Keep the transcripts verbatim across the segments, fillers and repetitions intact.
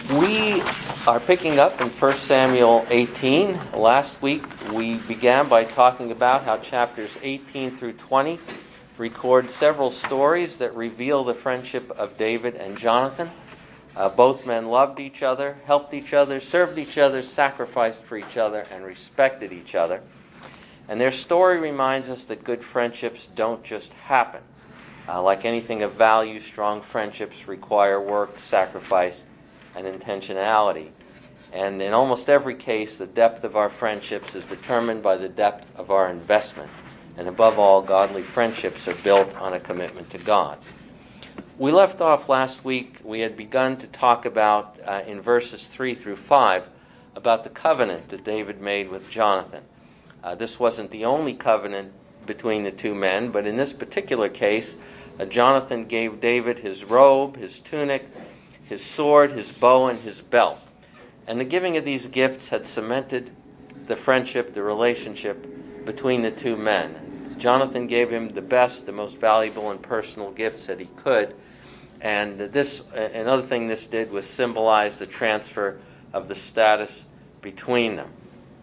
We are picking up in First Samuel eighteen. Last week we began by talking about how chapters eighteen through twenty record several stories that reveal the friendship of David and Jonathan. Uh, both men loved each other, helped each other, served each other, sacrificed for each other, and respected each other. And their story reminds us that good friendships don't just happen. Uh, like anything of value, strong friendships require work, sacrifice, and intentionality. And in almost every case, the depth of our friendships is determined by the depth of our investment. And above all, godly friendships are built on a commitment to God. We left off last week, we had begun to talk about, uh, in verses three through five, about the covenant that David made with Jonathan. Uh, this wasn't the only covenant between the two men, but in this particular case, uh, Jonathan gave David his robe, his tunic, his sword, his bow, and his belt. And the giving of these gifts had cemented the friendship, the relationship between the two men. Jonathan gave him the best, the most valuable and personal gifts that he could. And this, another thing this did was symbolize the transfer of the status between them.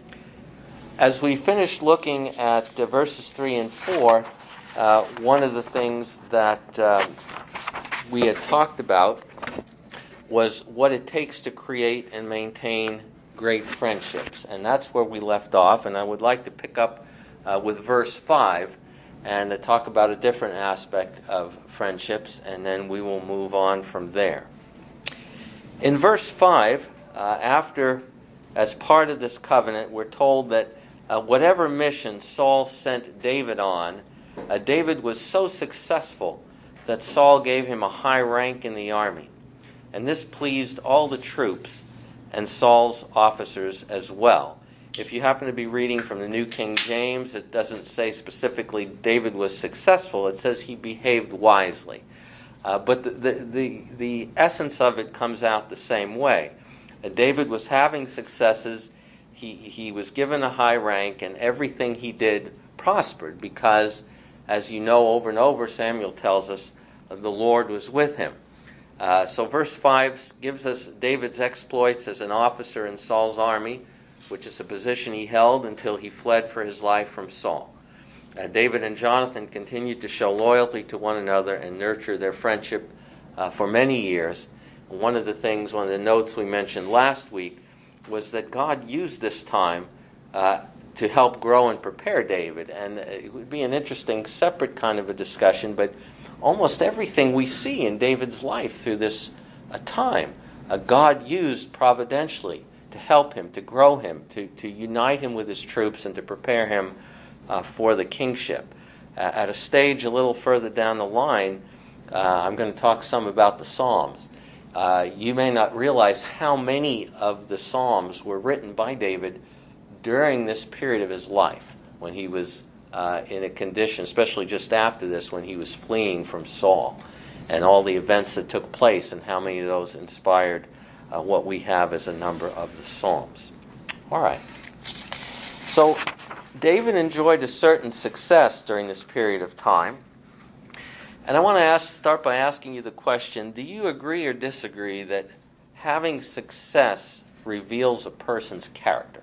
As we finished looking at uh, verses three and four, uh, one of the things that uh, we had talked about was what it takes to create and maintain great friendships. And that's where we left off, and I would like to pick up uh, with verse five and uh, talk about a different aspect of friendships, and then we will move on from there. In verse five, uh, after, as part of this covenant, we're told that uh, whatever mission Saul sent David on, uh, David was so successful that Saul gave him a high rank in the army. And this pleased all the troops and Saul's officers as well. If you happen to be reading from the New King James, it doesn't say specifically David was successful. It says he behaved wisely. Uh, but the, the, the, the essence of it comes out the same way. Uh, David was having successes. He, he was given a high rank, and everything he did prospered because, as you know, over and over, Samuel tells us, uh, the Lord was with him. Uh, so verse five gives us David's exploits as an officer in Saul's army, which is a position he held until he fled for his life from Saul. Uh, David and Jonathan continued to show loyalty to one another and nurture their friendship uh, for many years. One of the things, one of the notes we mentioned last week, was that God used this time uh, to help grow and prepare David. And it would be an interesting separate kind of a discussion, but almost everything we see in David's life through this uh, time, uh, God used providentially to help him, to grow him, to, to unite him with his troops, and to prepare him uh, for the kingship. Uh, at a stage a little further down the line, uh, I'm going to talk some about the Psalms. Uh, you may not realize how many of the Psalms were written by David during this period of his life when he was Uh, in a condition, especially just after this, when he was fleeing from Saul, and all the events that took place, and how many of those inspired uh, what we have as a number of the Psalms. All right. So David enjoyed a certain success during this period of time, and I want to ask, start by asking you the question: do you agree or disagree that having success reveals a person's character?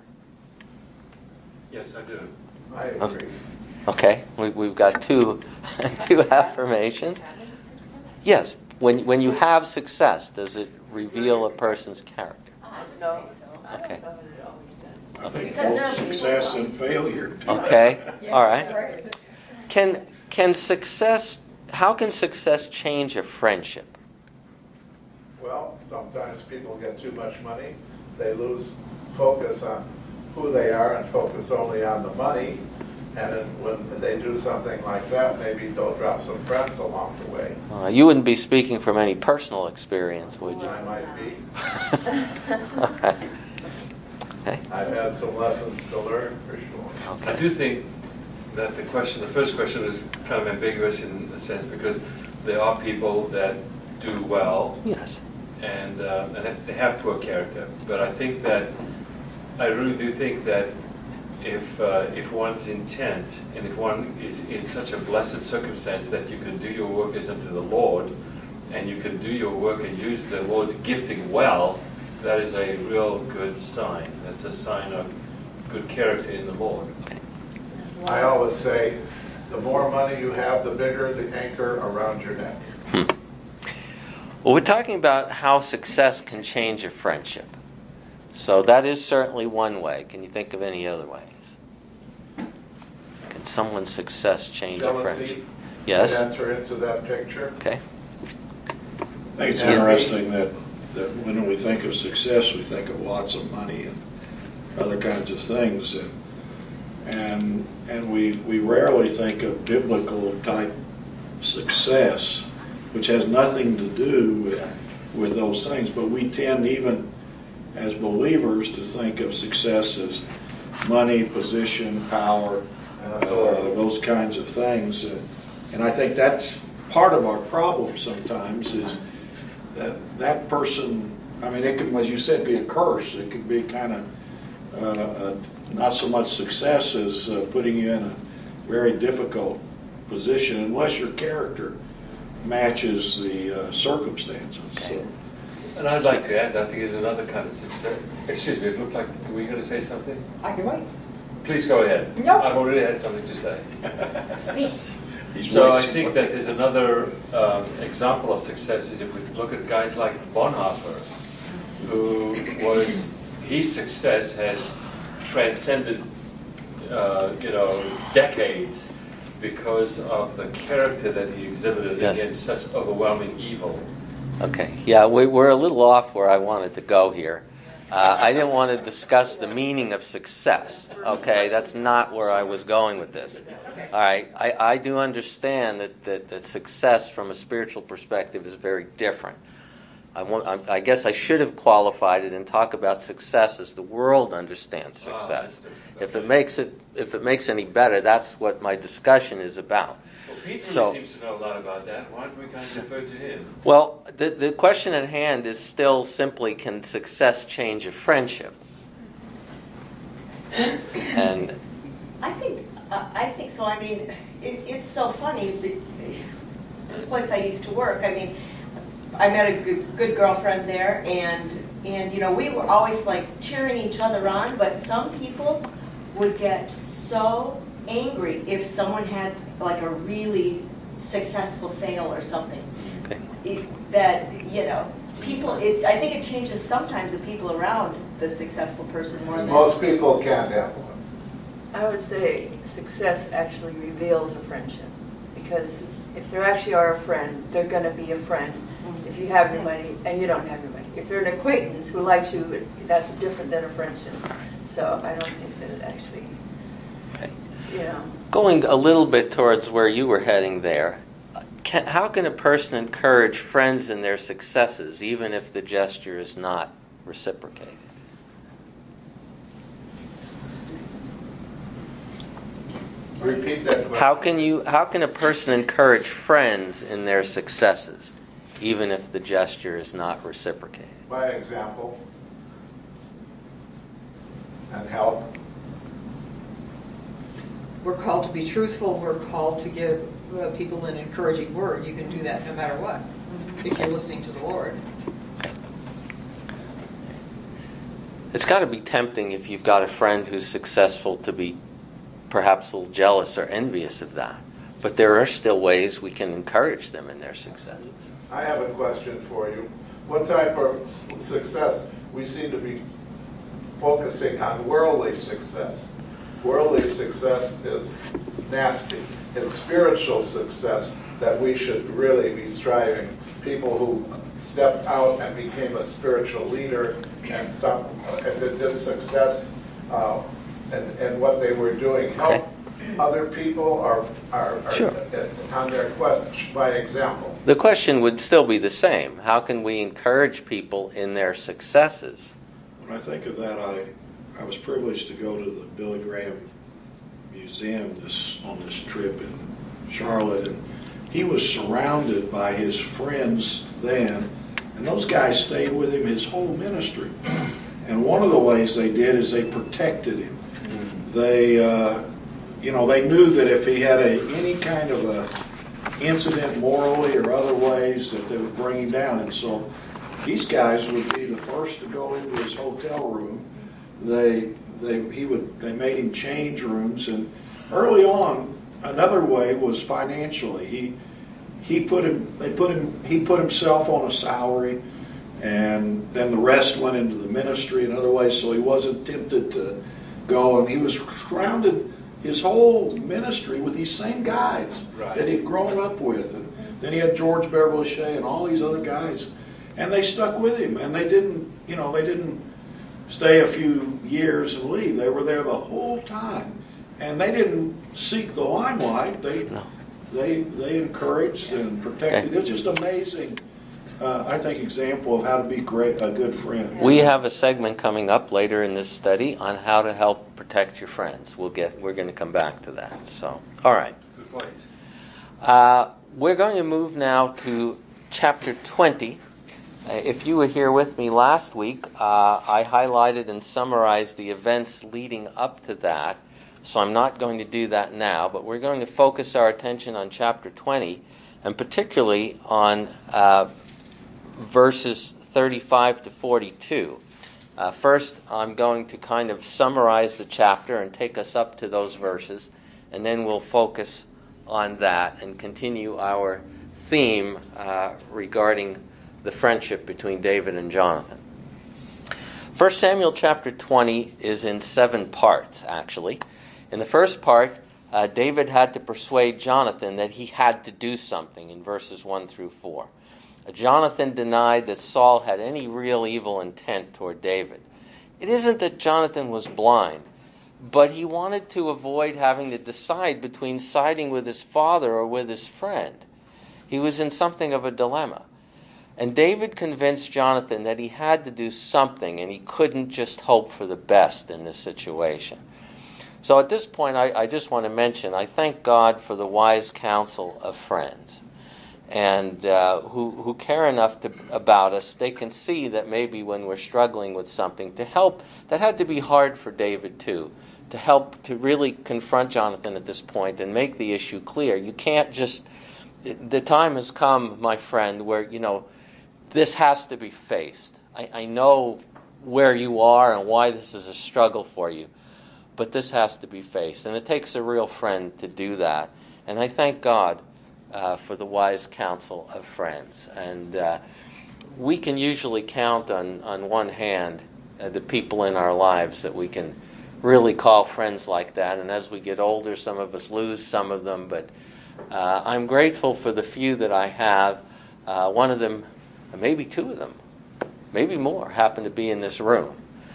Yes, I do. I agree. Okay, we, we've got two two affirmations. Yes, when when you have success, does it reveal a person's character? No. Okay. I think both success and failure. Okay, all right. Can can success? How can success change a friendship? Well, sometimes people get too much money. They lose focus on who they are and focus only on the money. And then when they do something like that, maybe they'll drop some friends along the way. Uh, you wouldn't be speaking from any personal experience, would you? I might be. All right. Okay. I've had some lessons to learn, for sure. Okay. I do think that the question, the first question is kind of ambiguous in a sense, because there are people that do well. Yes. And, uh, and they have poor character. But I think that, I really do think that if uh, if one's intent, and if one is in such a blessed circumstance that you can do your work as unto the Lord, and you can do your work and use the Lord's gifting well, that is a real good sign. That's a sign of good character in the Lord. I always say, the more money you have, the bigger the anchor around your neck. Hmm. Well, we're talking about how success can change a friendship. So that is certainly one way. Can you think of any other ways? Can someone's success change a friendship? Jealousy Yes. could enter into that picture. Okay. I think it's interesting that, that when we think of success, we think of lots of money and other kinds of things, and and and we we rarely think of biblical type success, which has nothing to do with with those things. But we tend, even as believers, to think of success as money, position, power, uh, those kinds of things, and, and I think that's part of our problem sometimes, is that that person, I mean, it can, as you said, be a curse. It could be kind of uh, not so much success as uh, putting you in a very difficult position unless your character matches the uh, circumstances. Okay. So, And I'd like to add, I think, is another kind of success. Excuse me, it looked like, were you going to say something? I can wait. Please go ahead. No. I've already had something to say. Speak. he's So I waiting. think that there's another um, example of success is if we look at guys like Bonhoeffer, who was, his success has transcended, uh, you know, decades because of the character that he exhibited Yes. against such overwhelming evil. Okay. Yeah, we, we're a little off where I wanted to go here. Uh, I didn't want to discuss the meaning of success. Okay, that's not where I was going with this. All right, I, I do understand that, that, that success from a spiritual perspective is very different. I, want, I, I guess I should have qualified it and talk about success as the world understands Ah, success. that's the- If it makes it, if it makes any better, that's what my discussion is about. Well, Pete really So- seems to know a lot about that. Why don't we kind of defer to him? Well, the, the question at hand is still simply, can success change a friendship? And I think, uh, I think so. I mean, it's, it's so funny. be- This place I used to work, I mean, I met a good, good girlfriend there, and, and, you know, we were always like cheering each other on, but some people would get so angry if someone had like a really successful sale or something. okay. If that, you know, people, it, I think it changes sometimes the people around the successful person more than. Most people can't handle it. I would say success actually reveals a friendship, because if they actually are a friend, they're going to be a friend. If you have your money and you don't have your money, if they're an acquaintance who likes you, that's different than a friendship. So I don't think that it actually, Okay. you know. Going a little bit towards where you were heading there, can, how can a person encourage friends in their successes, even if the gesture is not reciprocated? Repeat that question. How can you? How can a person encourage friends in their successes, even if the gesture is not reciprocated? By example. And help. We're called to be truthful. We're called to give uh, people an encouraging word. You can do that no matter what, if you're listening to the Lord. It's got to be tempting if you've got a friend who's successful to be perhaps a little jealous or envious of that. But there are still ways we can encourage them in their successes. I have a question for you. What type of s- success? We seem to be focusing on worldly success. Worldly success is nasty. It's spiritual success that we should really be striving. People who stepped out and became a spiritual leader, and some and did this success uh, and, and what they were doing help Okay. other people are, are, are Sure. on their quest by example. The question would still be the same. How can we encourage people in their successes? When I think of that, I I was privileged to go to the Billy Graham Museum this on this trip in Charlotte, and he was surrounded by his friends then, and those guys stayed with him his whole ministry. And one of the ways they did is they protected him. They, uh, you know, they knew that if he had a, any kind of a incident morally or other ways, that they would bring him down. And so these guys would be the first to go into his hotel room. They they he would they made him change rooms, and early on, another way was financially. He he put him they put him he put himself on a salary, and then the rest went into the ministry in other ways, so he wasn't tempted to go. And he was surrounded his whole ministry with these same guys Right. that he'd grown up with. And then he had George Beverly Shea and all these other guys, and they stuck with him. And they didn't, you know, they didn't stay a few years and leave. They were there the whole time, and they didn't seek the limelight. They No. they they encouraged and protected. Okay. It's just amazing. Uh, I think example of how to be great a good friend. We have a segment coming up later in this study on how to help protect your friends. We'll get. We're going to come back to that. So, all right. Good point. Uh, we're going to move now to chapter twenty. Uh, if you were here with me last week, uh, I highlighted and summarized the events leading up to that. So I'm not going to do that now, but we're going to focus our attention on chapter twenty, and particularly on uh, verses thirty-five to forty-two. Uh, first, I'm going to kind of summarize the chapter and take us up to those verses, and then we'll focus on that and continue our theme uh, regarding the friendship between David and Jonathan. First Samuel chapter twenty is in seven parts, actually. In the first part, uh, David had to persuade Jonathan that he had to do something in verses one through four. Jonathan denied that Saul had any real evil intent toward David. It isn't that Jonathan was blind, but he wanted to avoid having to decide between siding with his father or with his friend. He was in something of a dilemma. And David convinced Jonathan that he had to do something and he couldn't just hope for the best in this situation. So at this point, I, I just want to mention, I thank God for the wise counsel of friends. And uh, who who care enough to, about us. They can see that maybe when we're struggling with something, to help. That had to be hard for David too, to help to really confront Jonathan at this point and make the issue clear. You can't just. The time has come, my friend, where you know this has to be faced. I, I know where you are and why this is a struggle for you, but this has to be faced, and it takes a real friend to do that. And I thank God Uh, for the wise counsel of friends. And uh, we can usually count on, on one hand uh, the people in our lives that we can really call friends like that. And as we get older, some of us lose some of them. But uh, I'm grateful for the few that I have. Uh, one of them, maybe two of them, maybe more, happen to be in this room.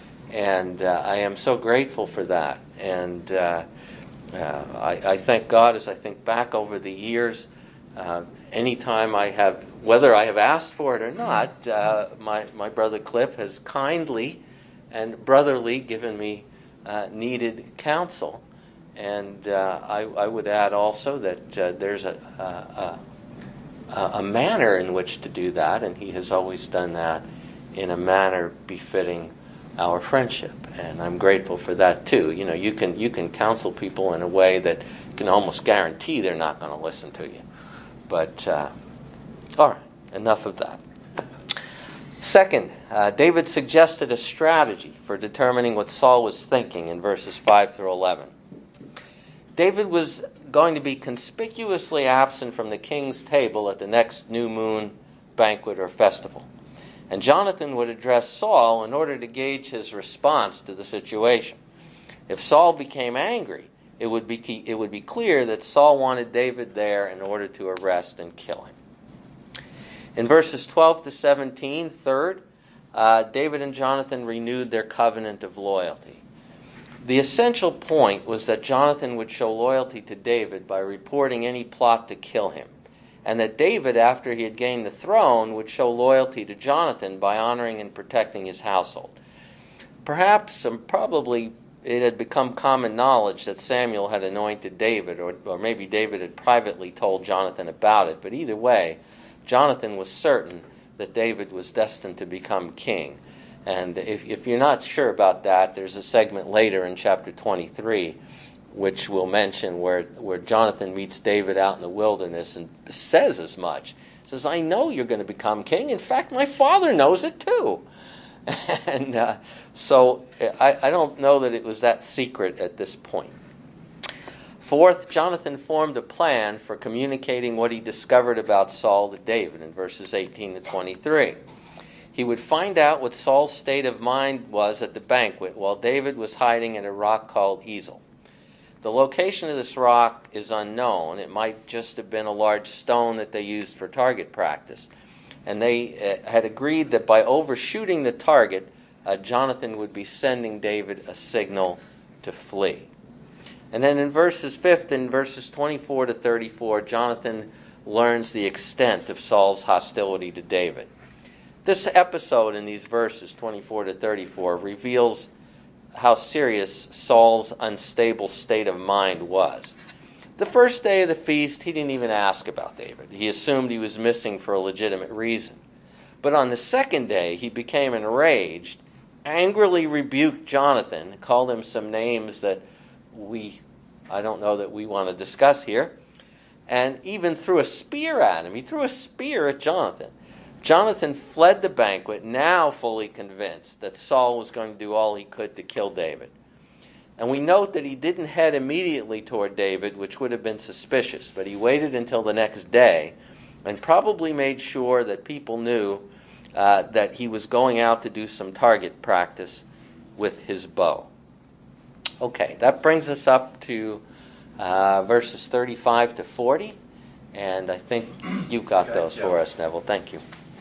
And uh, I am so grateful for that. And uh, uh, I, I thank God as I think back over the years. Uh, anytime I have, whether I have asked for it or not, uh, my, my brother Cliff has kindly and brotherly given me uh, needed counsel. And uh, I, I would add also that uh, there's a, a, a, a manner in which to do that, and he has always done that in a manner befitting our friendship. And I'm grateful for that too. You know, you can, you can counsel people in a way that can almost guarantee they're not going to listen to you. But, uh, all right, enough of that. Second, uh, David suggested a strategy for determining what Saul was thinking in verses five through eleven. David was going to be conspicuously absent from the king's table at the next new moon banquet or festival. And Jonathan would address Saul in order to gauge his response to the situation. If Saul became angry, It would be key, it would be clear that Saul wanted David there in order to arrest and kill him. In verses twelve to seventeen, third, uh, David and Jonathan renewed their covenant of loyalty. The essential point was that Jonathan would show loyalty to David by reporting any plot to kill him, and that David, after he had gained the throne, would show loyalty to Jonathan by honoring and protecting his household. Perhaps, and probably, it had become common knowledge that Samuel had anointed David, or, or maybe David had privately told Jonathan about it. But either way, Jonathan was certain that David was destined to become king. And if, if you're not sure about that, there's a segment later in chapter twenty-three which we'll mention where, where Jonathan meets David out in the wilderness and says as much. says, I know you're going to become king. In fact, my father knows it too. And uh, so I, I don't know that it was that secret at this point. Fourth, Jonathan formed a plan for communicating what he discovered about Saul to David in verses eighteen to twenty-three. He would find out what Saul's state of mind was at the banquet while David was hiding in a rock called Ezel. The location of this rock is unknown. It might just have been a large stone that they used for target practice. And they uh, had agreed that by overshooting the target, uh, Jonathan would be sending David a signal to flee. And then in verses fifth and verses twenty-four to thirty-four, Jonathan learns the extent of Saul's hostility to David. This episode in these verses, twenty-four to thirty-four, reveals how serious Saul's unstable state of mind was. The first day of the feast, he didn't even ask about David. He assumed he was missing for a legitimate reason. But on the second day, he became enraged, angrily rebuked Jonathan, called him some names that we, I don't know that we want to discuss here, and even threw a spear at him. He threw a spear at Jonathan. Jonathan fled the banquet, now fully convinced that Saul was going to do all he could to kill David. And we note that he didn't head immediately toward David, which would have been suspicious, but he waited until the next day and probably made sure that people knew uh, that he was going out to do some target practice with his bow. Okay, that brings us up to uh, verses thirty-five to forty, and I think you've got Okay, those yeah. for us, Neville. Thank you.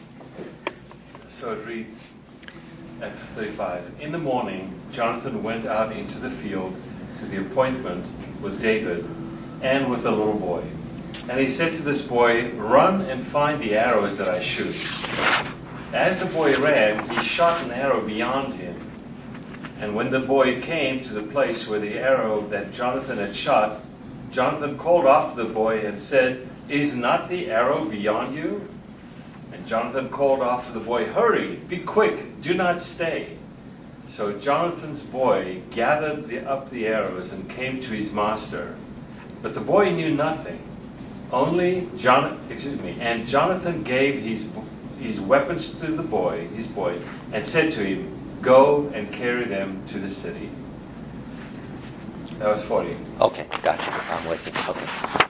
So it reads at thirty-five, in the morning, Jonathan went out into the field to the appointment with David and with the little boy. And he said to this boy, run and find the arrows that I shoot. As the boy ran, he shot an arrow beyond him. And when the boy came to the place where the arrow that Jonathan had shot, Jonathan called after the boy and said, is not the arrow beyond you? And Jonathan called after the boy, hurry, be quick, do not stay. So Jonathan's boy gathered the, up the arrows and came to his master. But the boy knew nothing. Only John, excuse me, and Jonathan gave his his weapons to the boy, his boy, and said to him, go and carry them to the city. That was forty. Okay, gotcha. I'm with you. Okay.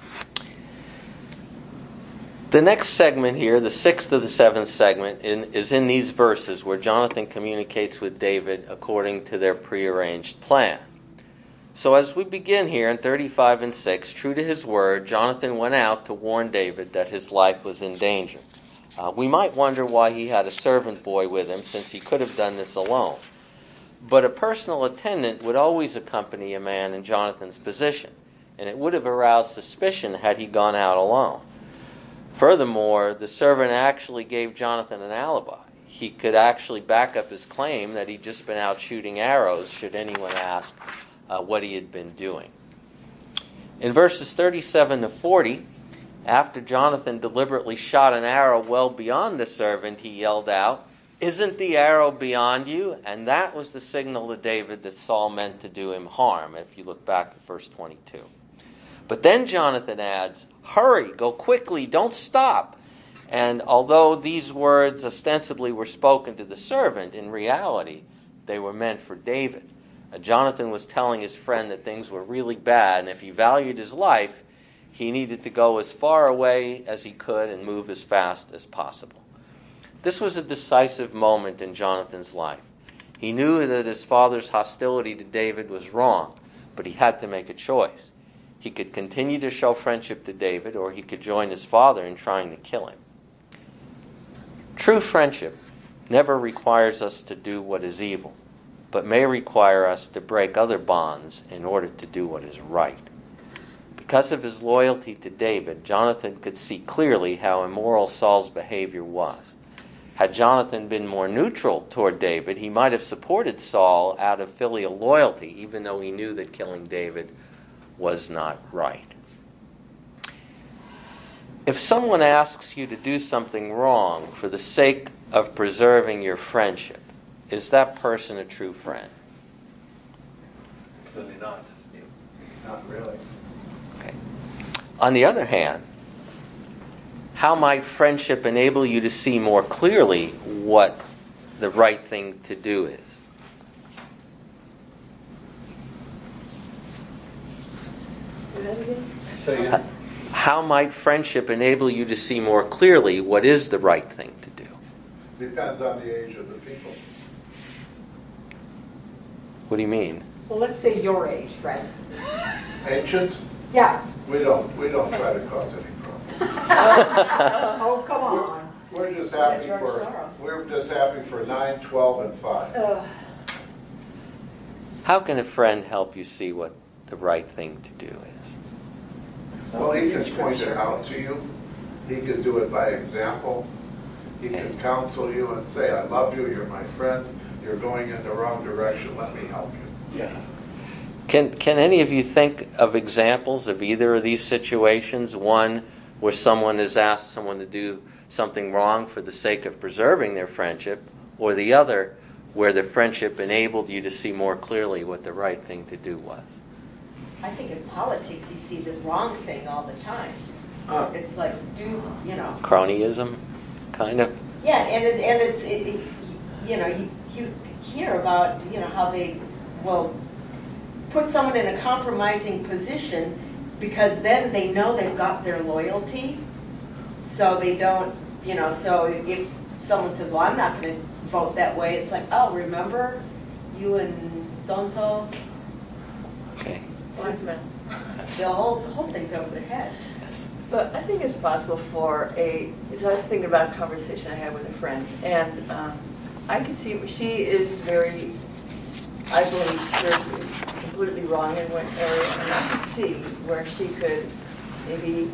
The next segment here, the sixth of the seventh segment, in, is in these verses where Jonathan communicates with David according to their prearranged plan. So as we begin here in thirty-five and six, true to his word, Jonathan went out to warn David that his life was in danger. Uh, we might wonder why he had a servant boy with him, since he could have done this alone. But a personal attendant would always accompany a man in Jonathan's position, and it would have aroused suspicion had he gone out alone. Furthermore, the servant actually gave Jonathan an alibi. He could actually back up his claim that he'd just been out shooting arrows should anyone ask uh, what he had been doing. In verses thirty-seven to forty, after Jonathan deliberately shot an arrow well beyond the servant, he yelled out, isn't the arrow beyond you? And that was the signal to David that Saul meant to do him harm, if you look back at verse twenty-two. But then Jonathan adds, hurry, go quickly, don't stop. And although these words ostensibly were spoken to the servant, in reality, they were meant for David. Uh, Jonathan was telling his friend that things were really bad, and if he valued his life, he needed to go as far away as he could and move as fast as possible. This was a decisive moment in Jonathan's life. He knew that his father's hostility to David was wrong, but he had to make a choice. He could continue to show friendship to David, or he could join his father in trying to kill him. True friendship never requires us to do what is evil, but may require us to break other bonds in order to do what is right. Because of his loyalty to David, Jonathan could see clearly how immoral Saul's behavior was. Had Jonathan been more neutral toward David, he might have supported Saul out of filial loyalty, even though he knew that killing David was not right. If someone asks you to do something wrong for the sake of preserving your friendship, is that person a true friend? Clearly not. Not really. Okay. On the other hand, how might friendship enable you to see more clearly what the right thing to do is? Say that again? So you, How might friendship enable you to see more clearly what is the right thing to do? Depends on the age of the people. What do you mean? Well, let's say your age, Fred. Ancient, Yeah. we don't, we don't try to cause any problems. Oh, come on. We're just happy George for, Soros. we're just happy for nine, twelve, and five. Uh, How can a friend help you see what the right thing to do is? Well, he can point it out to you. He can do it by example. He can counsel you and say, I love you, you're my friend, you're going in the wrong direction, let me help you. yeah. Can can any of you think of examples of either of these situations? One where someone has asked someone to do something wrong for the sake of preserving their friendship, or the other where the friendship enabled you to see more clearly what the right thing to do was? I think in politics, you see the wrong thing all the time. Huh. It's like, do, you know, Cronyism, kind of? yeah, and it, and it's, it, it, you know, you, you hear about, you know, how they will put someone in a compromising position because then they know they've got their loyalty, so they don't, you know, so if someone says, well, I'm not going to vote that way, it's like, oh, remember you and so-and-so? Okay. Blackmail. The whole, the whole thing's over their head. Yes. But I think it's possible for a, so I was thinking about a conversation I had with a friend, and um, I could see, she is very, I believe, spiritually completely wrong in one area, and I could see where she could maybe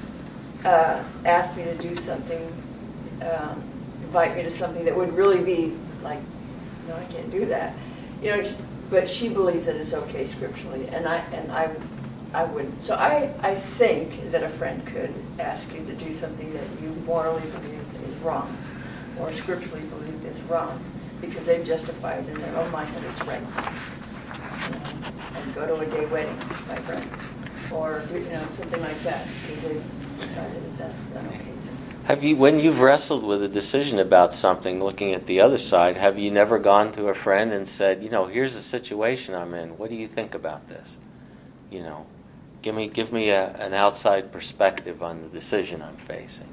uh, ask me to do something, um, invite me to something that would really be like, no, I can't do that. You know, but she believes that it's okay scripturally, and I and I, I wouldn't. So I, I think that a friend could ask you to do something that you morally believe is wrong, or scripturally believe is wrong, because they've justified in their own mind that it's right. You know, and go to a gay wedding, my friend, or you know something like that, because they've decided that that's not okay. Have you, when you've wrestled with a decision about something, looking at the other side, have you never gone to a friend and said, you know, here's the situation I'm in. What do you think about this? You know, give me give me a, an outside perspective on the decision I'm facing.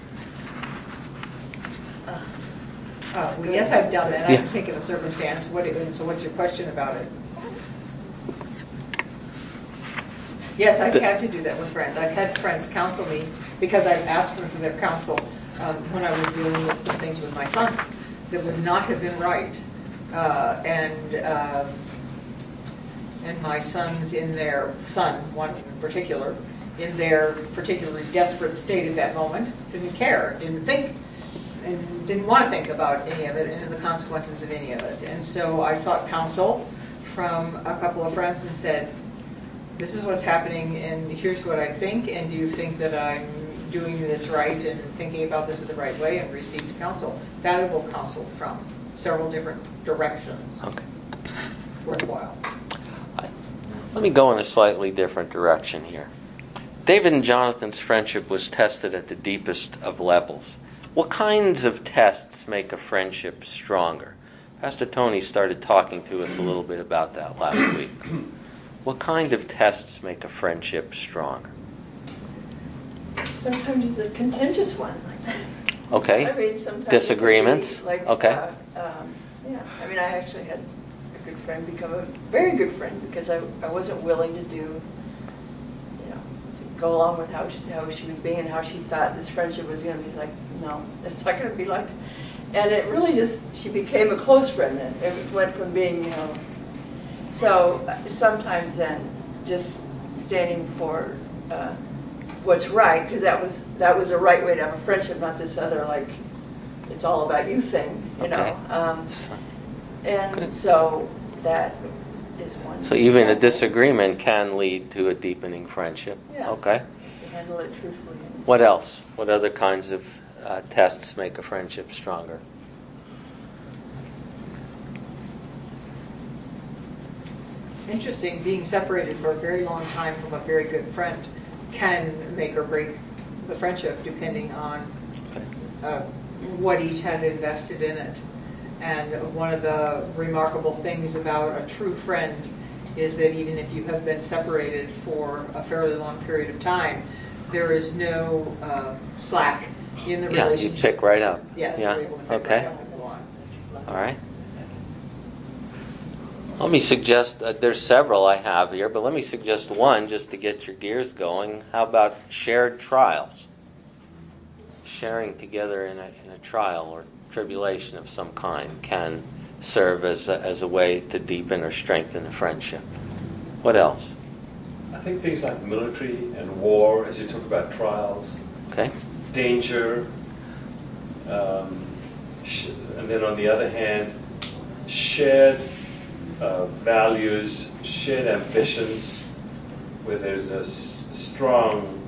Uh, well, yes, I've done that. I can Yes. think of a circumstance. What, and so what's your question about it? Yes, I've The- had to do that with friends. I've had friends counsel me because I've asked them for their counsel um, when I was dealing with some things with my sons that would not have been right. Uh, and um, and my sons in their, son, one in particular, in their particularly desperate state at that moment, didn't care, didn't think, and didn't want to think about any of it and the consequences of any of it. And so I sought counsel from a couple of friends and said, this is what's happening and here's what I think, and do you think that I'm doing this right and thinking about this in the right way, and received counsel, valuable counsel from several different directions. Okay. Worthwhile. Let me go in a slightly different direction here. David and Jonathan's friendship was tested at the deepest of levels. What kinds of tests make a friendship stronger? Pastor Tony started talking to us a little bit about that last week. What kind of tests make a friendship stronger? Sometimes it's a contentious one. Okay. I mean, sometimes it can Disagreements? be Like, Okay. uh, um, yeah. I mean, I actually had a good friend become a very good friend because I, I wasn't willing to do, you know, to go along with how she, how she was being and how she thought this friendship was going to be. Like, no, it's not going to be like. And it really just, she became a close friend then. It went from being, you know. So uh, sometimes then, just standing for uh, what's right, because that was that was a right way to have a friendship, not this other like it's all about you thing, you Okay. know. Um, So- and Good. so that is one. So even a example. disagreement can lead to a deepening friendship. Yeah. Okay. You handle it truthfully. What else? What other kinds of uh, tests make a friendship stronger? Interesting, being separated for a very long time from a very good friend can make or break the friendship depending on uh, what each has invested in it. And one of the remarkable things about a true friend is that even if you have been separated for a fairly long period of time, there is no uh, slack in the Yeah, you relationship. pick right up. Yes, Yeah. you're able to pick Okay. right up and go on. All right. Let me suggest, uh, there's several I have here, but let me suggest one just to get your gears going. How about shared trials? Sharing together in a, in a trial or tribulation of some kind can serve as a, as a way to deepen or strengthen a friendship. What else? I think things like military and war, as you talk about trials, Okay. danger, um, sh- and then on the other hand, shared uh, values, shared ambitions, where there's a s- strong,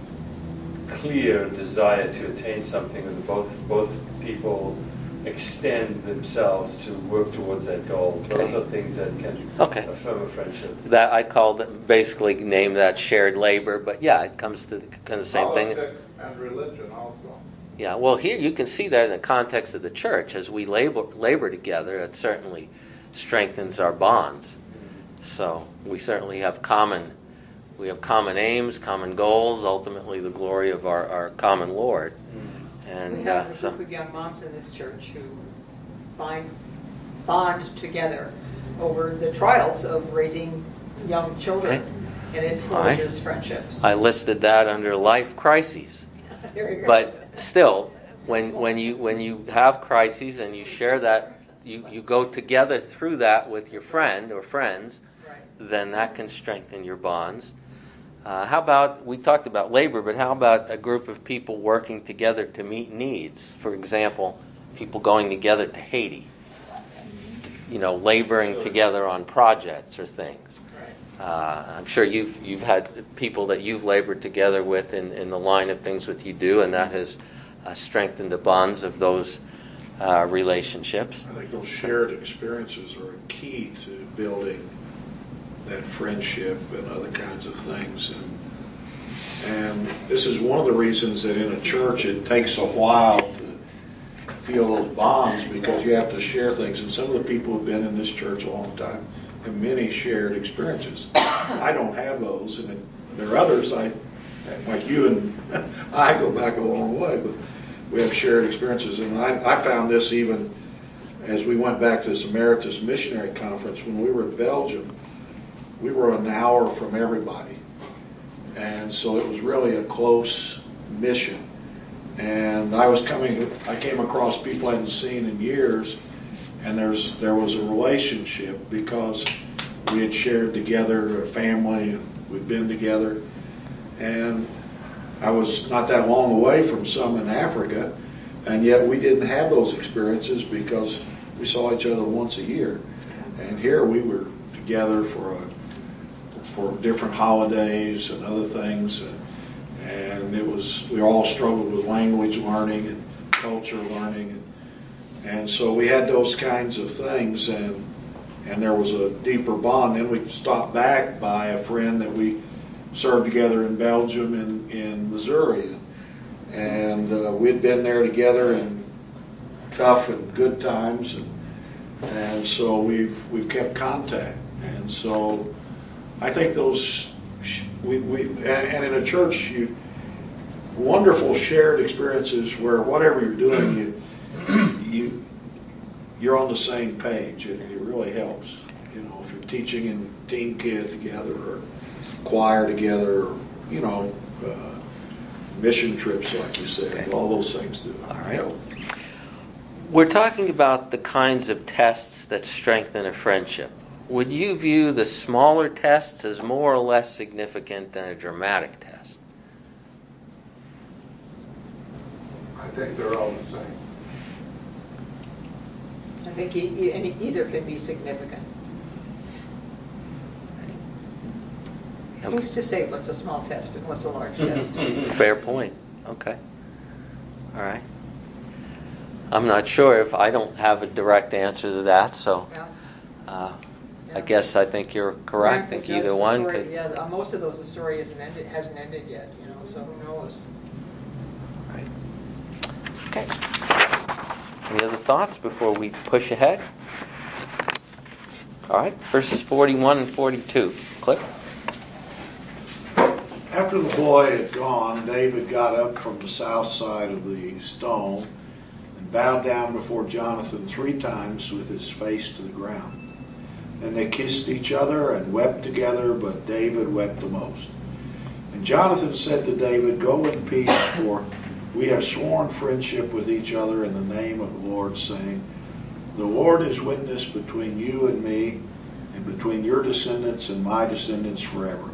clear desire to attain something, and both both people extend themselves to work towards that goal. Those Okay. are things that can Okay. affirm a friendship. That I called it, basically name that shared labor, but yeah, it comes to kind of the same thing. Politics and religion also. Yeah, well, here you can see that in the context of the church. As we labor, labor together, it certainly strengthens our bonds. So we certainly have common, we have common aims, common goals, ultimately the glory of our, our common Lord. And We have uh, a so, group of young moms in this church who bind, bond together over the trials of raising young children, and it forges friendships. I listed that under life crises. There you go. But still, when when you when you have crises and you share that, you, you go together through that with your friend or friends, Right. then that can strengthen your bonds. Uh, how about, we talked about labor, but how about a group of people working together to meet needs? For example, people going together to Haiti, you know, laboring together on projects or things. Right. Uh, I'm sure you've you've had people that you've labored together with in, in the line of things with you do, and that has uh, strengthened the bonds of those uh, relationships. I think those shared experiences are key to building that friendship and other kinds of things. And, and this is one of the reasons that in a church it takes a while to feel those bonds, because you have to share things. And some of the people who've been in this church a long time have many shared experiences. I don't have those, and there are others, I, like you and I go back a long way, but we have shared experiences. And I, I found this even as we went back to this Emeritus Missionary Conference when we were in Belgium. We were an hour from everybody, and so it was really a close mission. And I was coming, I came across people I hadn't seen in years, and there's there was a relationship because we had shared together a family, and we'd been together. And I was not that long away from some in Africa, and yet we didn't have those experiences because we saw each other once a year. And here we were together for a for different holidays and other things, and, and it was, we all struggled with language learning and culture learning, and, and so we had those kinds of things, and and there was a deeper bond. Then we stopped back by a friend that we served together in Belgium and in Missouri, and uh, we'd been there together in tough and good times, and, and so we've we've kept contact, and so I think those, we, we and in a church, you wonderful shared experiences where whatever you're doing, you you you're on the same page. It, it really helps. You know, if you're teaching in Teen Kid together or choir together, or you know, uh, mission trips like you said, Okay. all those things do All right. help. We're talking about the kinds of tests that strengthen a friendship. Would you view the smaller tests as more or less significant than a dramatic test? I think they're all the same. I think e- e- any- either can be significant. Who's to say what's a small test and what's a large test? Fair point. Okay. All right. I'm not sure if I don't have a direct answer to that, so Yeah. uh, I Yeah. guess I think you're correct. I think That's either the one story. could. Yeah, uh, most of those, the story hasn't ended, hasn't ended yet, you know, so who knows? Okay. Any other thoughts before we push ahead? All right, verses forty-one and forty-two. Cliff? After the boy had gone, David got up from the south side of the stone and bowed down before Jonathan three times with his face to the ground. And they kissed each other and wept together, but David wept the most. And Jonathan said to David, "Go in peace, for we have sworn friendship with each other in the name of the Lord, saying, the Lord is witness between you and me, and between your descendants and my descendants forever."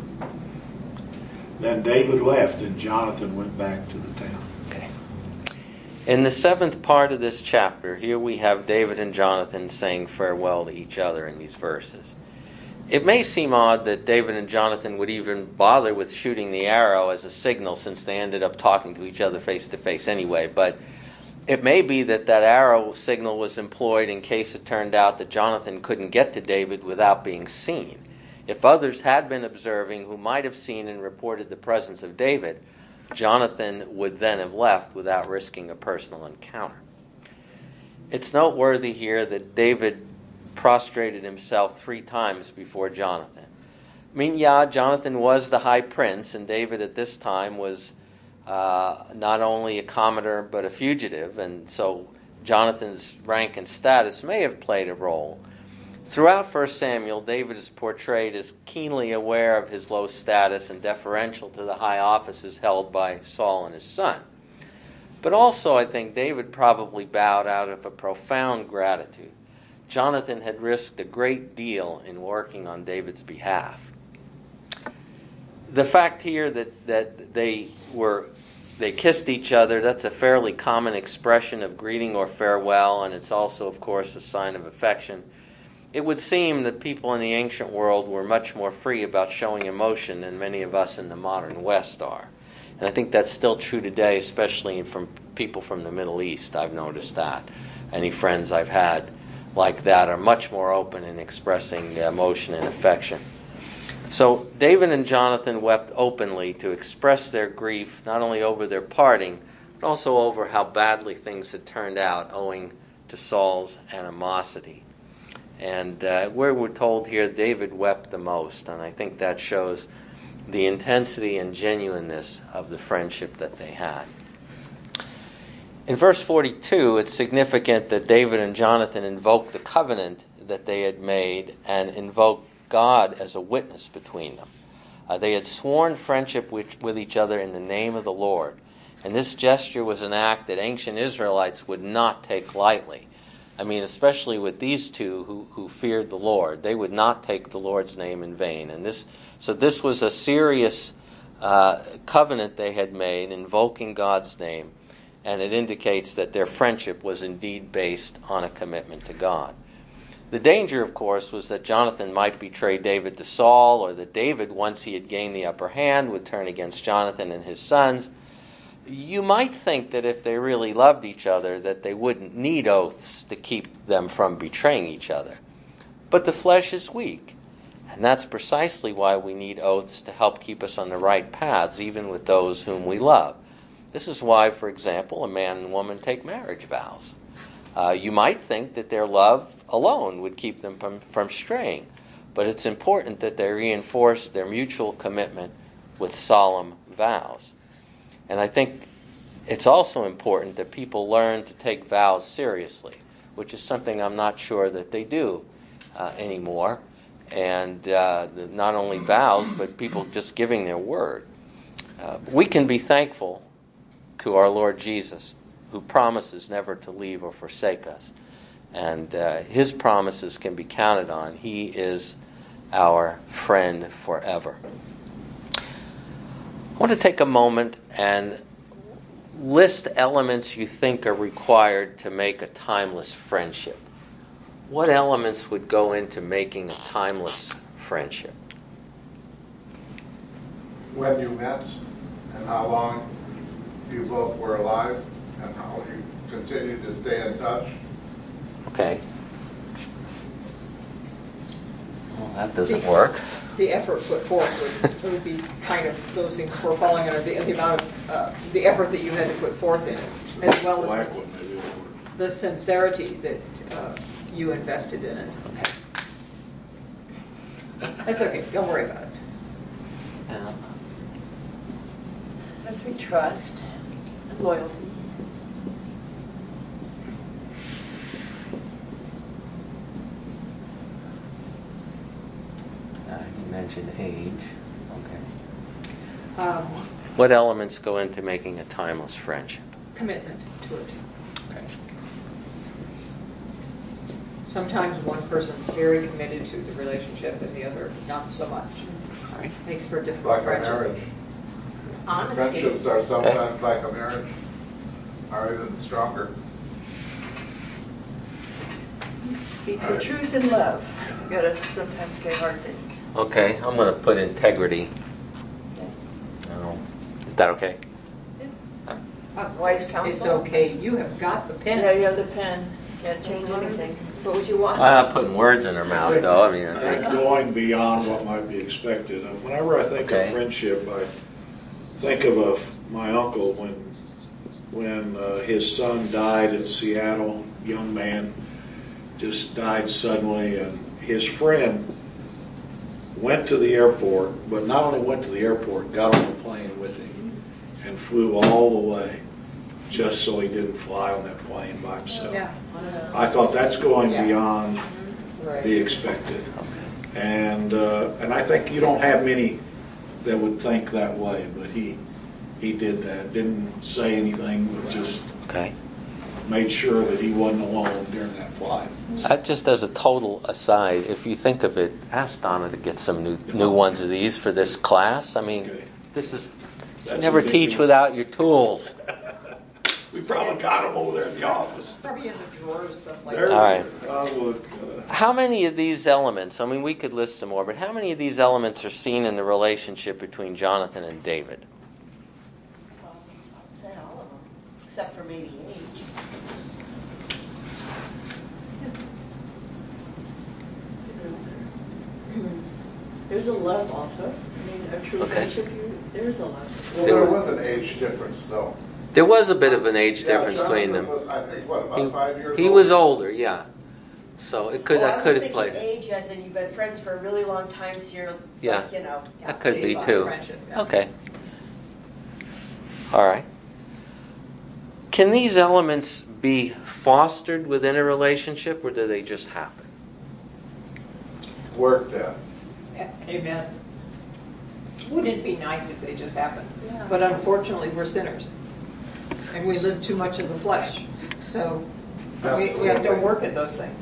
Then David left, and Jonathan went back to the town. Okay. In the seventh part of this chapter, here we have David and Jonathan saying farewell to each other in these verses. It may seem odd that David and Jonathan would even bother with shooting the arrow as a signal, since they ended up talking to each other face to face anyway, but it may be that that arrow signal was employed in case it turned out that Jonathan couldn't get to David without being seen. If others had been observing who might have seen and reported the presence of David, Jonathan would then have left without risking a personal encounter. It's noteworthy here that David prostrated himself three times before Jonathan. I mean, yeah, Jonathan was the high prince, and David at this time was uh, not only a commoner but a fugitive, and so Jonathan's rank and status may have played a role. Throughout First Samuel, David is portrayed as keenly aware of his low status and deferential to the high offices held by Saul and his son. But also, I think David probably bowed out of a profound gratitude. Jonathan had risked a great deal in working on David's behalf. The fact here that, that they were they kissed each other, that's a fairly common expression of greeting or farewell, and it's also, of course, a sign of affection. It would seem that people in the ancient world were much more free about showing emotion than many of us in the modern West are. And I think that's still true today, especially from people from the Middle East. I've noticed that. Any friends I've had like that are much more open in expressing emotion and affection. So David and Jonathan wept openly to express their grief, not only over their parting, but also over how badly things had turned out owing to Saul's animosity. And uh, where we're told here, David wept the most, and I think that shows the intensity and genuineness of the friendship that they had. In verse forty-two, it's significant that David and Jonathan invoke the covenant that they had made and invoke God as a witness between them. Uh, they had sworn friendship with, with each other in the name of the Lord, and this gesture was an act that ancient Israelites would not take lightly. I mean, especially with these two who, who feared the Lord. They would not take the Lord's name in vain. And this, so this was a serious uh, covenant they had made, invoking God's name, and it indicates that their friendship was indeed based on a commitment to God. The danger, of course, was that Jonathan might betray David to Saul, or that David, once he had gained the upper hand, would turn against Jonathan and his sons. You might think that if they really loved each other, that they wouldn't need oaths to keep them from betraying each other. But the flesh is weak, and that's precisely why we need oaths to help keep us on the right paths, even with those whom we love. This is why, for example, a man and woman take marriage vows. Uh, you might think that their love alone would keep them from, from straying, but it's important that they reinforce their mutual commitment with solemn vows. And I think it's also important that people learn to take vows seriously, which is something I'm not sure that they do uh, anymore. And uh, the, not only vows, but people just giving their word. Uh, we can be thankful to our Lord Jesus, who promises never to leave or forsake us. And uh, his promises can be counted on. He is our friend forever. I want to take a moment and list elements you think are required to make a timeless friendship. What elements would go into making a timeless friendship? When you met, and how long you both were alive, and how you continued to stay in touch. Okay. Well, that doesn't work. The effort put forth would, would be kind of those things for falling under the, the amount of uh, the effort that you had to put forth in it. as well as Black one, maybe. the sincerity that uh, you invested in it. Okay. That's okay, don't worry about it. Yeah. Must be trust and loyalty. Uh, you mentioned age. Okay. Um, What elements go into making a timeless friendship? commitment to it. Okay. Sometimes one person's very committed to the relationship and the other not so much. All right. Makes for a difficult Like a friendship. marriage. Honesty. Friendships are sometimes like a marriage, or even stronger. Speak the truth in love. You gotta sometimes say hard things. Okay, I'm going to put integrity. Okay. I don't know. Is that okay? Uh, Wise counsel. It's okay, you have got the pen. Yeah, you have the pen. Can't change anything. What would you want? I'm not putting words in her mouth, though. I mean, I I think. think going beyond what might be expected. Uh, Whenever I think Okay. of friendship, I think of a, my uncle when when uh, his son died in Seattle, young man, just died suddenly, and his friend went to the airport, but not only went to the airport, got on the plane with him and flew all the way just so he didn't fly on that plane by himself. Yeah. I thought that's going Yeah. beyond Right. the expected. And uh, and I think you don't have many that would think that way, but he he did that. Didn't say anything, but just Okay. made sure that he wasn't alone during that flight. That just as a total aside, if you think of it, ask Donna to get some new new ones of these for this class. I mean, Okay. this is, you That's never teach ridiculous. without your tools. We probably got him over there in the office. Probably in the drawers someplace. There, All right. uh, look, uh, How many of these elements, I mean, we could list some more, but how many of these elements are seen in the relationship between Jonathan and David? Well, I'd say all of them, except for maybe age. There's a love also. I mean, a true Okay. friendship, you- there's a love. Well, There there were- was an age difference, though. There was a bit of an age Yeah, difference between them. Jonathan was, I think, what, He, about five years old? he was older, yeah. So it could, Well, that could have I was played. thinking age as in you've been friends for a really long time, so you're, Yeah. like, you know. That could be Fine too. friendship, yeah. Okay. All right. Can these elements be fostered within a relationship, or do they just happen? Worked at. Amen. Wouldn't it be nice if they just happened? Yeah. But unfortunately, we're sinners. And we live too much in the flesh. So we, we have to Absolutely. work at those things.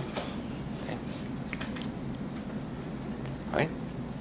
Right?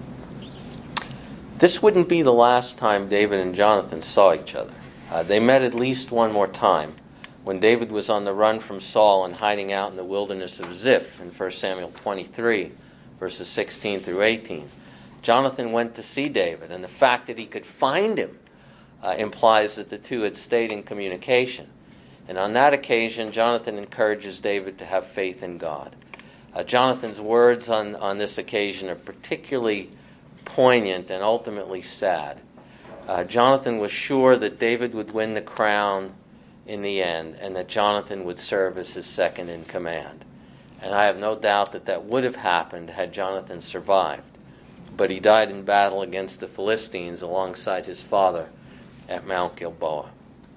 This wouldn't be the last time David and Jonathan saw each other. Uh, they met at least one more time when David was on the run from Saul and hiding out in the wilderness of Ziph in First Samuel twenty-three, verses sixteen through eighteen. Jonathan went to see David, and the fact that he could find him uh, implies that the two had stayed in communication. And on that occasion, Jonathan encourages David to have faith in God. Uh, Jonathan's words on, on this occasion are particularly poignant and ultimately sad. Uh, Jonathan was sure that David would win the crown in the end, and that Jonathan would serve as his second in command. And I have no doubt that that would have happened had Jonathan survived. But he died in battle against the Philistines alongside his father at Mount Gilboa.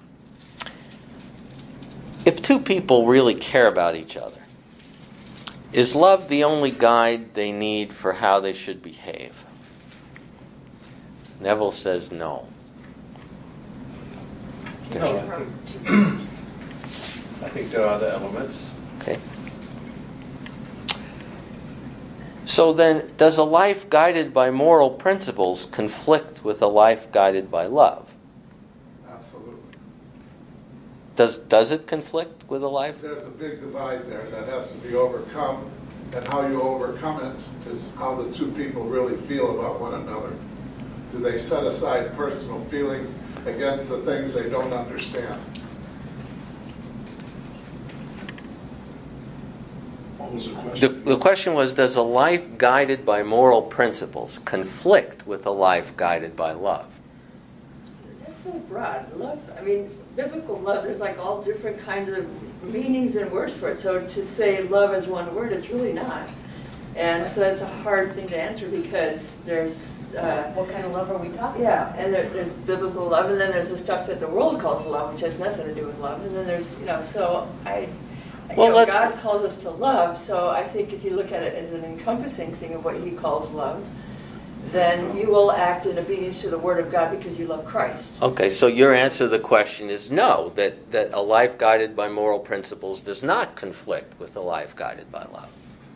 If two people really care about each other, is love the only guide they need for how they should behave? Neville says no. No, I think, I think there are other elements. Okay. So then, does a life guided by moral principles conflict with a life guided by love? Absolutely. Does does it conflict with a life? There's a big divide there that has to be overcome, and how you overcome it is how the two people really feel about one another. Do they set aside personal feelings against the things they don't understand? What was the The, question? the question was, does a life guided by moral principles conflict with a life guided by love? That's so broad. Love, I mean, biblical love, there's like all different kinds of meanings and words for it. So to say love as one word, it's really not. And so it's a hard thing to answer because there's, uh, What kind of love are we talking yeah, about? and there, there's biblical love, and then there's the stuff that the world calls love, which has nothing to do with love. And then there's, you know, so I, you Well, know, let's- God calls us to love. So I think if you look at it as an encompassing thing of what He calls love, then you will act in obedience to the Word of God because you love Christ. Okay, so your answer to the question is no, that, that a life guided by moral principles does not conflict with a life guided by love.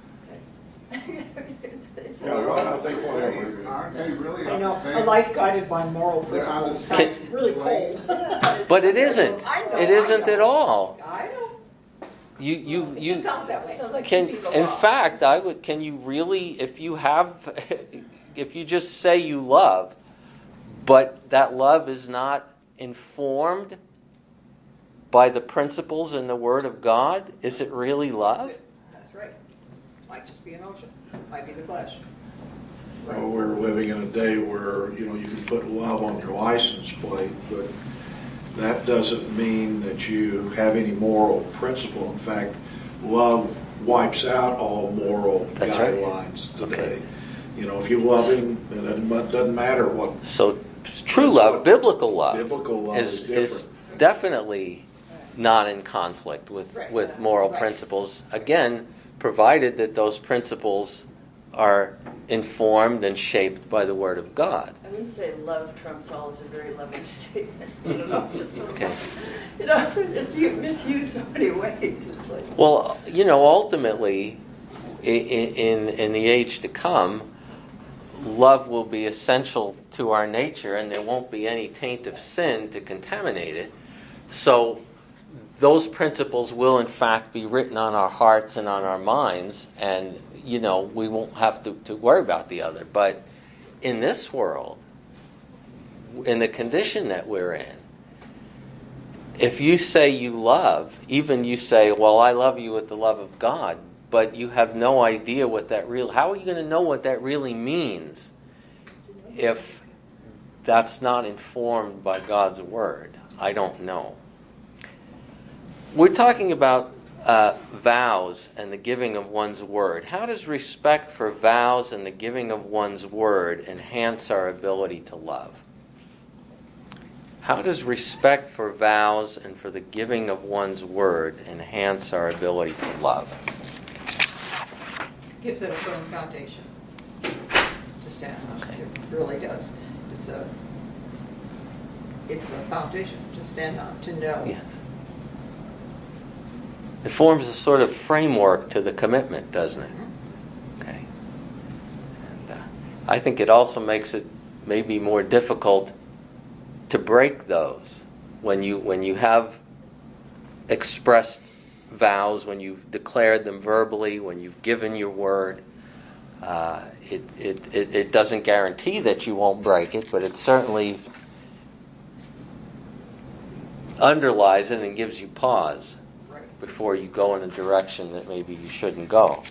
Yeah, well, I think whatever. Aren't they really I on know, the same? a life guided by moral They're on the principles same sounds really plane. cold. But it isn't. I know, It I isn't know. at all. I know. You, you, It you. just sounds that way. Sounds like Can, keeping the in law. fact, I would. Can you really, if you have, if you just say you love, but that love is not informed by the principles in the Word of God, is it really love? That's right. Might just be emotion. Might be the flesh. Well, we're living in a day where, you know, you can put love on your license plate, but that doesn't mean that you have any moral principle. In fact, love wipes out all moral That's right. guidelines today. Okay. You know, if you love Him, then it doesn't doesn't matter what. So, true That's love, what- biblical love, Biblical love is, is is different. definitely not in conflict with, Right. with moral Right. principles. Again, provided that those principles are informed and shaped by the Word of God. I wouldn't say love trumps all is a very loving statement. You know, it's just sort of Okay. like, you know, it's u- misused so many ways. It's like, Well, you know, ultimately, i- i- in in the age to come, love will be essential to our nature, and there won't be any taint of sin to contaminate it. So, those principles will, in fact, be written on our hearts and on our minds, and you know, we won't have to, to worry about the other. But in this world, in the condition that we're in, if you say you love, even you say, well, I love you with the love of God, but you have no idea what that real, how are you going to know what that really means if that's not informed by God's Word? I don't know. We're talking about uh, vows and the giving of one's word. How does respect for vows and the giving of one's word enhance our ability to love? How does respect for vows and for the giving of one's word enhance our ability to love? Gives it a firm foundation to stand on. Okay. It really does. It's a, it's a foundation to stand on, to know. Yes. It forms a sort of framework to the commitment, doesn't it? Okay. And uh, I think it also makes it maybe more difficult to break those when you when you have expressed vows, when you've declared them verbally, when you've given your word. Uh, it, it, it, it doesn't guarantee that you won't break it, but it certainly underlies it and gives you pause Right. before you go in a direction that maybe you shouldn't go.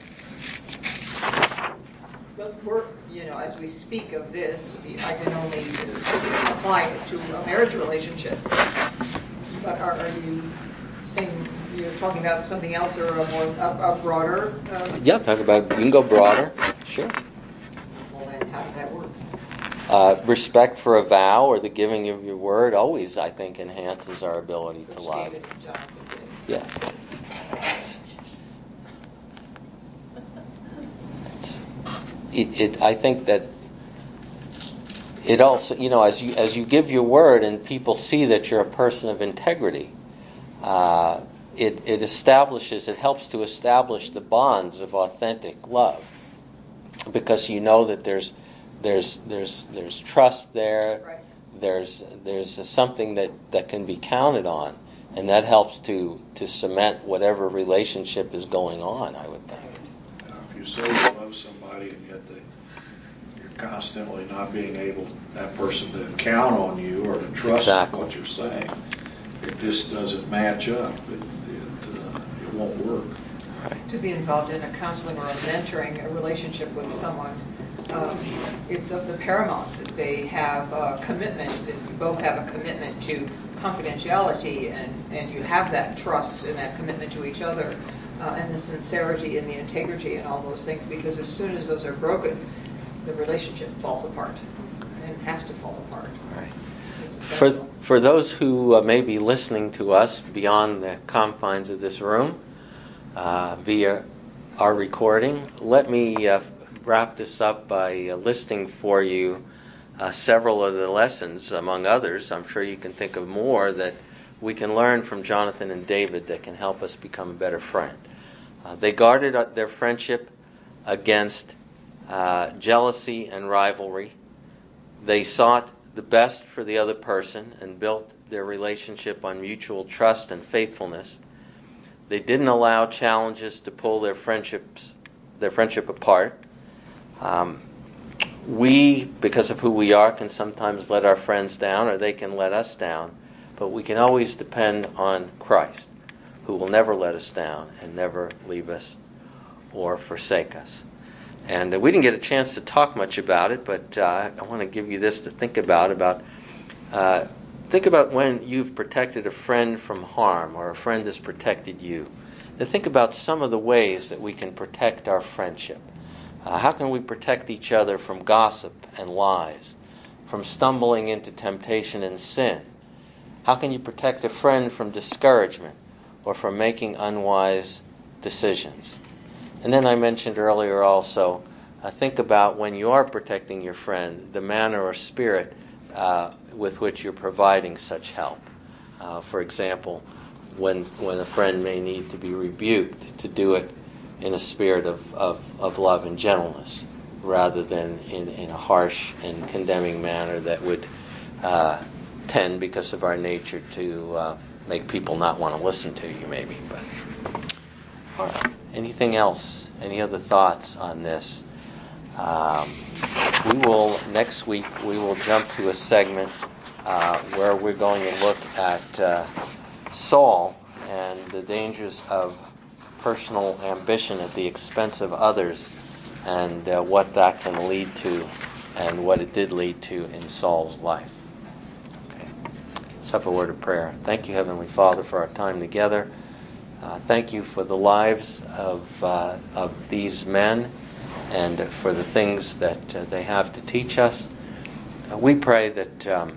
But we're, you know, as we speak of this, I can only apply it to a marriage relationship. But are, are you saying you're talking about something else or a more a, a broader? Uh, Yeah, talk about it. You can go broader. Sure. well, then how did that work? Uh, respect for a vow or the giving of your word always, I think, enhances our ability to Which love. David and Jonathan did. Yes. It's, it's, it, it, I think that it also, you know, as you as you give your word and people see that you're a person of integrity, uh, it it establishes, it helps to establish the bonds of authentic love, because you know that there's there's there's there's trust there, Right. there's there's something that, that can be counted on. And that helps to, to cement whatever relationship is going on, I would think. Now, if you say you love somebody and yet they, you're constantly not being able, that person to count on you or to trust Exactly. what you're saying, it just doesn't match up. It, it, uh, it won't work. Right. To be involved in a counseling or a mentoring a relationship with someone um, it's of the paramount that they have a commitment, that you both have a commitment to confidentiality, and, and you have that trust and that commitment to each other, uh, and the sincerity and the integrity and all those things, because as soon as those are broken, the relationship falls apart and has to fall apart. Right. It's For, essential. for those who uh, may be listening to us beyond the confines of this room uh, via our recording, let me uh, wrap this up by uh, listing for you uh, several of the lessons, among others. I'm sure you can think of more that we can learn from Jonathan and David that can help us become a better friend. Uh, they guarded uh, their friendship against uh, jealousy and rivalry. They sought the best for the other person and built their relationship on mutual trust and faithfulness. They didn't allow challenges to pull their friendships, their friendship apart. Um, we, because of who we are, can sometimes let our friends down, or they can let us down, but we can always depend on Christ, who will never let us down and never leave us or forsake us. And uh, we didn't get a chance to talk much about it, but uh, I want to give you this to think about. About uh, think about when you've protected a friend from harm, or a friend has protected you. Now think about some of the ways that we can protect our friendship. Uh, how can we protect each other from gossip and lies, from stumbling into temptation and sin? How can you protect a friend from discouragement or from making unwise decisions? And then I mentioned earlier also, uh, think about when you are protecting your friend, the manner or spirit uh, with which you're providing such help. Uh, for example, when when a friend may need to be rebuked, to do it in a spirit of, of, of love and gentleness, rather than in, in a harsh and condemning manner that would uh, tend, because of our nature, to uh, make people not want to listen to you, maybe. But all right. Anything else? Any other thoughts on this? Um, we will, next week, we will jump to a segment uh, where we're going to look at uh, Saul and the dangers of personal ambition at the expense of others, and uh, what that can lead to, and what it did lead to in Saul's life. Okay. Let's have a word of prayer. Thank you, Heavenly Father, for our time together. Uh, thank you for the lives of uh, of these men, and for the things that uh, they have to teach us. Uh, we pray that um,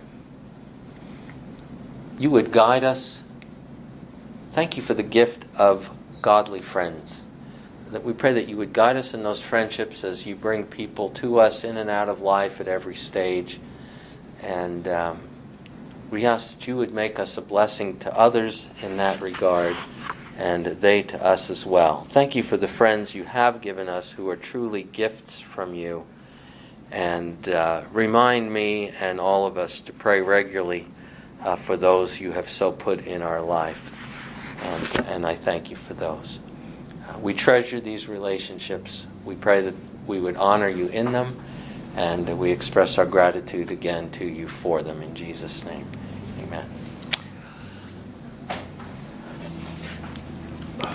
you would guide us. Thank you for the gift of godly friends. That we pray that you would guide us in those friendships as you bring people to us in and out of life at every stage. And um, we ask that you would make us a blessing to others in that regard, and they to us as well. Thank you for the friends you have given us who are truly gifts from you. And uh, remind me and all of us to pray regularly uh, for those you have so put in our life. And, and I thank you for those. Uh, we treasure these relationships. We pray that we would honor you in them, and we express our gratitude again to you for them. In Jesus' name, amen.